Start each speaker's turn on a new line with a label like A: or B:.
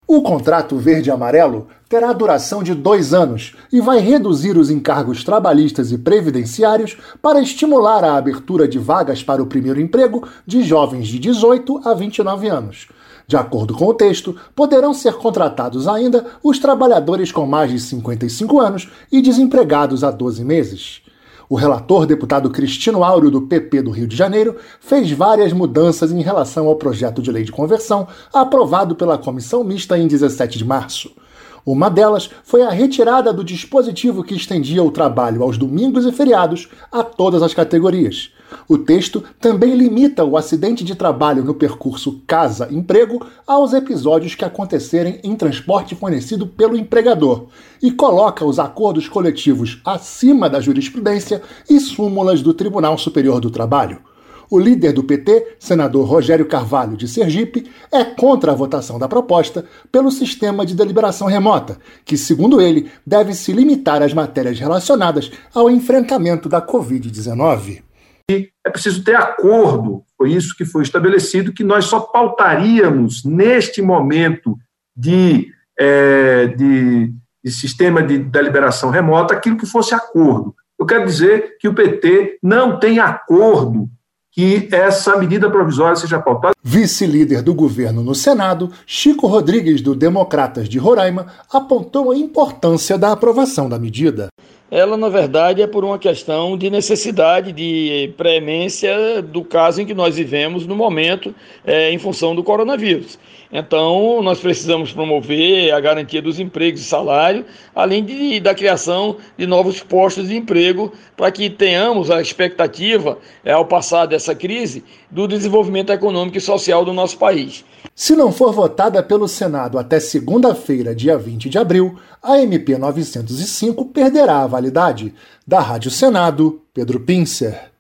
A: O contrato verde-amarelo terá duração de 2 anos e vai reduzir os encargos trabalhistas e previdenciários para estimular a abertura de vagas para o primeiro emprego de jovens de 18 a 29 anos. De acordo com o texto, poderão ser contratados ainda os trabalhadores com mais de 55 anos e desempregados há 12 meses. O relator, deputado Cristino Áureo, do PP do Rio de Janeiro, fez várias mudanças em relação ao projeto de lei de conversão aprovado pela Comissão Mista em 17 de março. Uma delas foi a retirada do dispositivo que estendia o trabalho aos domingos e feriados a todas as categorias. O texto também limita o acidente de trabalho no percurso casa-emprego aos episódios que acontecerem em transporte fornecido pelo empregador e coloca os acordos coletivos acima da jurisprudência e súmulas do Tribunal Superior do Trabalho. O líder do PT, senador Rogério Carvalho, de Sergipe, é contra a votação da proposta pelo sistema de deliberação remota, que, segundo ele, deve se limitar às matérias relacionadas ao enfrentamento da Covid-19.
B: É preciso ter acordo, foi isso que foi estabelecido, que nós só pautaríamos neste momento de sistema de deliberação remota aquilo que fosse acordo. Eu quero dizer que o PT não tem acordo que essa medida provisória seja pautada.
A: Vice-líder do governo no Senado, Chico Rodrigues, do Democratas de Roraima, apontou a importância da aprovação da medida.
C: Ela, na verdade, é por uma questão de necessidade, de premência do caso em que nós vivemos no momento, em função do coronavírus. Então, nós precisamos promover a garantia dos empregos e salário, além da criação de novos postos de emprego, para que tenhamos a expectativa, ao passar dessa crise, do desenvolvimento econômico e social do nosso país.
A: Se não for votada pelo Senado até segunda-feira, dia 20 de abril, a MP 905 perderá a validade. Da Rádio Senado, Pedro Pincer.